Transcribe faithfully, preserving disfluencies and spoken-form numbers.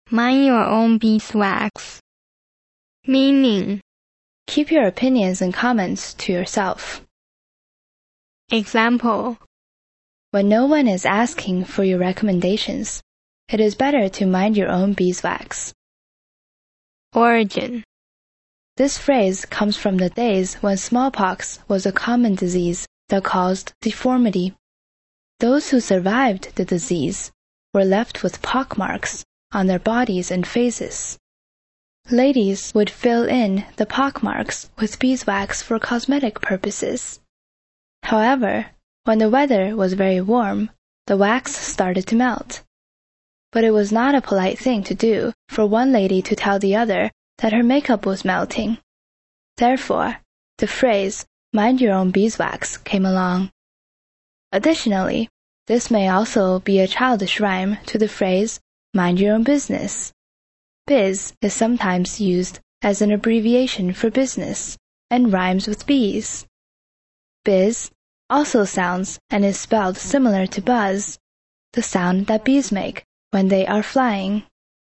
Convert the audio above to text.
Mind your own beeswax. Meaning, keep your opinions and comments to yourself. Example, when no one is asking for your recommendations, it is better to mind your own beeswax. Origin. This phrase comes from the days when smallpox was a common disease that caused deformity. Those who survived the disease were left with pockmarks on their bodies and faces. Ladies would fill in the pockmarks with beeswax for cosmetic purposes. However, when the weather was very warm, the wax started to melt. But it was not a polite thing to do for one lady to tell the other that her makeup was melting. Therefore, the phrase, mind your own beeswax, came along. Additionally, this may also be a childish rhyme to the phrase, mind your own business. Biz is sometimes used as an abbreviation for business and rhymes with bees. Biz also sounds and is spelled similar to buzz, the sound that bees make when they are flying.